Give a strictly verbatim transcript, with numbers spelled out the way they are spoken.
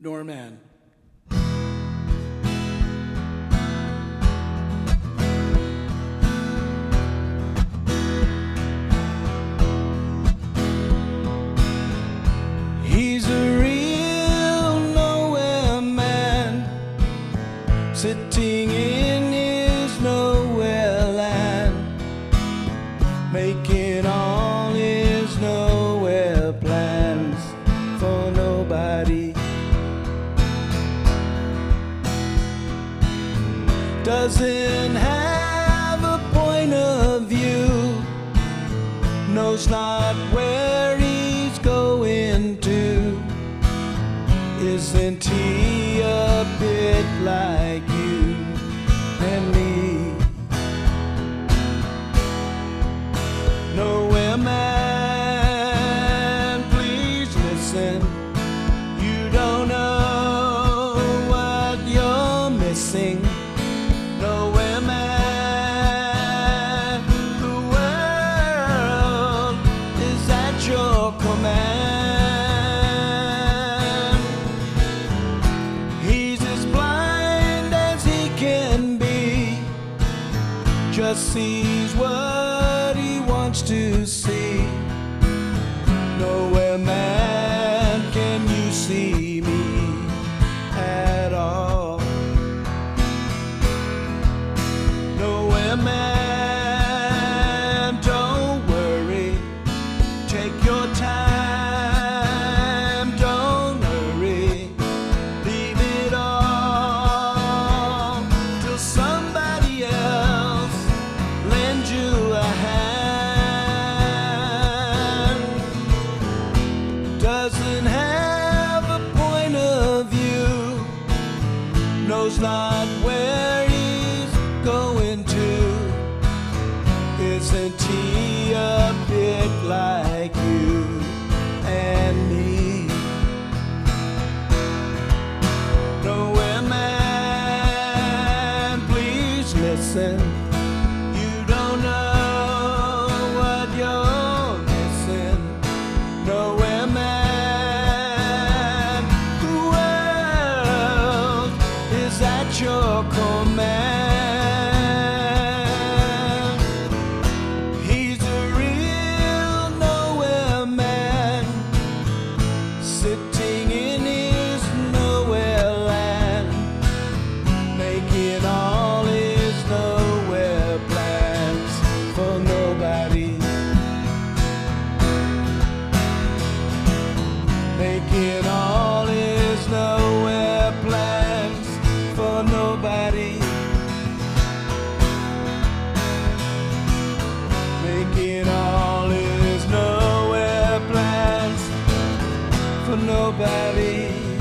nor man. He's a real nowhere man, sitting in his nowhere land, making all his nowhere plans for nobody. Doesn't have a point of view, knows not where he's going to. Isn't he a bit like you and me? Nowhere man, please listen. You don't know what you're missing. Nowhere man, the world is at your command. Just sees what he wants to see. Nowhere man can you see me at all. Nowhere man, don't worry, take your time, don't hurry, leave it all till somebody else lend you a hand. Doesn't have a point of view, knows not where he's going to. Isn't he a bit like you and me? Nowhere man, please listen. Nowhere man, the world is at your command. He's a real nowhere man, sitting in his nowhere land, making all his nowhere plans for nobody. Making all his nowhere plans for nobody. Making all his nowhere plans for nobody.